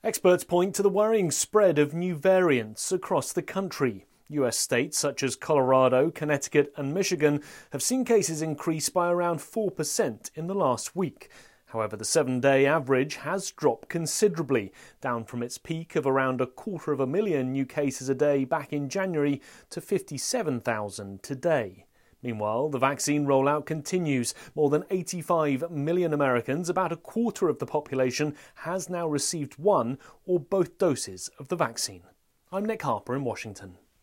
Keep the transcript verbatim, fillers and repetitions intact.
Experts point to the worrying spread of new variants across the country. U S states such as Colorado, Connecticut and Michigan have seen cases increase by around four percent in the last week. However, the seven-day average has dropped considerably, down from its peak of around a quarter of a million new cases a day back in January to fifty-seven thousand today. Meanwhile, the vaccine rollout continues. More than eighty-five million Americans, about a quarter of the population, has now received one or both doses of the vaccine. I'm Nick Harper in Washington.